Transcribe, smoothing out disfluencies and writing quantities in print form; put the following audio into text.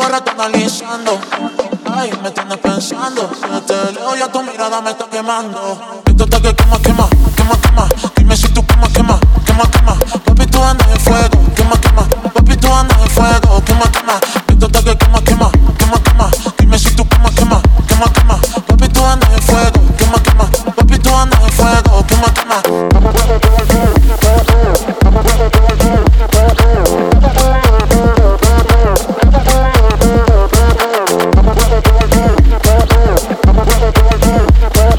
rato analizando. Ay, me tienes pensando. Te leo ya tu mirada me está quemando. Esto está que quema, quema, quema, quema. Dime si tú